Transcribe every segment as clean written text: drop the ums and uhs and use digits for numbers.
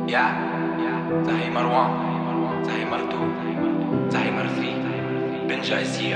يا زهي مروان، زهي مرتو، زهي مرثري بن جايزية.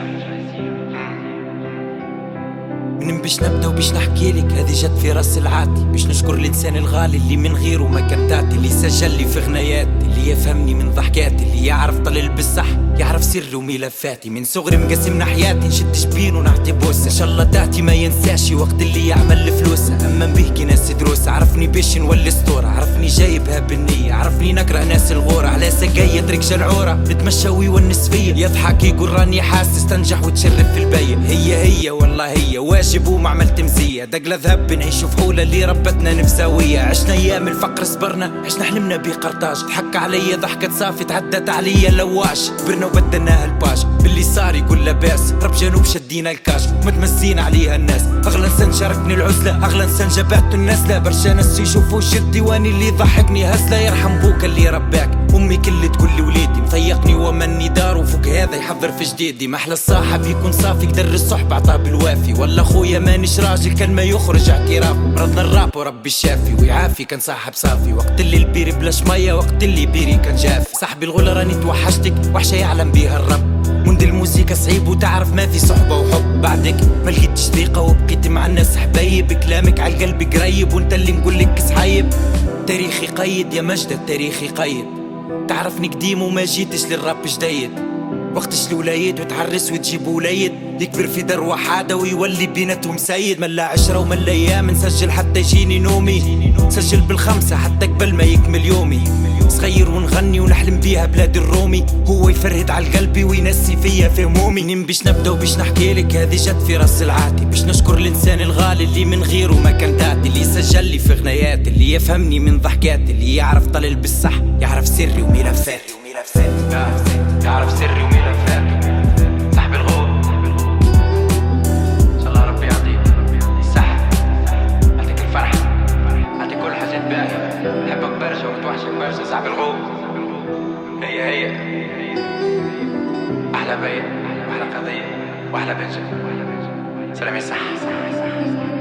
من باش نبدا وباش نحكيلك هذه جت في راس العاتي، باش نشكر الانسان الغالي اللي من غيره ما كان تاتي، اللي سجل لي في غناياتي، اللي يفهمني من ضحكاتي، اللي يعرف طلل بالصح، يعرف سري وملفاتي. من صغري مقسمنا حياتي، نشد جبين ونعطي بوسه، ان شاء الله تاتي ما ينساش وقت اللي يعمل الفلوسه. اما بيحكي ناس دروس، عرفني باش نولي اسطوره، عرفني جايبها بالنيه، عرفني نكره ناس الغوره، على سقايه رجال العوره نتمشى ويونس فيا، يضحك يقول راني حاسس، تنجح وتشرف في البيت. هي والله هي واجب وما عملت مزيه، دقله ذهب نعيشوا في حوله اللي ربتنا نفساويه. عشنا ايام الفقر صبرنا، عشنا حلمنا بقرطاج، ضحك عليا ضحكه صافي تعدت عليا لواش، كبرنا وبدلناها الباج باللي صار يقول لاباس، رب جنوب شدينا الكاش ومتمسين عليها الناس. اغلى انسان شاركني العزله، اغلى انسان جبعت الناس، لا برشا ناس يشوفوا شدي واني اللي ضحكني هزله. يرحم بوك اللي رباك، امي كل تقول لي وليدي مفيقني ومني دار، وفوق هذا يحضر في جديدي. محلى الصاحب يكون صافي قدر الصحبه عطاه بالوافي، ولا خويا مانيش راجل كان ما يخرج اعتراف. مرضنا الراب وربي الشافي ويعافي، كان صاحب صافي وقت اللي البيري بلاش ميه، وقت اللي بيري كان جافي. صاحبي الغلا راني توحشتك، وحشه يعلم بيها الرب، مند الموسيقى صعيب وتعرف ما في صحبه وحب. بعدك ما لقيتش ثقه وبقيت مع الناس حبايب، كلامك على القلب قريب وانت اللي نقول لك صحيب. تاريخي قيد يا مجد التاريخ يقيد، تعرفني قديم وما جيتش للراب جديد، وقتش الولايد وتعرس وتجيب وليد، يكبر في دار وحاده ويولي بيناتهم سيد. ملا عشرة وملا ايام نسجل حتى يجيني نومي، نسجل بالخمسه حتى قبل ما يكمل يومي، صغير ونغني ونحلم بيها بلاد الرومي، هو يفرهد على قلبي وينسي فيا في همومي. منين باش نبدا وباش نحكيلك هذه جت في راس العاتي، باش نشكر الانسان الغالي اللي من غيره ما كان تاتي، اللي سجل لي في غناياتي، اللي يفهمني من ضحكاتي، اللي يعرف طلل بالصح، يعرف سري وملفاتي. يعرف سري وملفاتي، صاحب الغول ان شاء الله ربي يعطيك الصحة، يعطيك الفرحة، يعطيك كل حاجات باهية. نحبك برشا ومتوحشك برشا صاحب الغول. هي أحلى بيت وأحلى قضية وأحلى بنجة. سلام يا صح.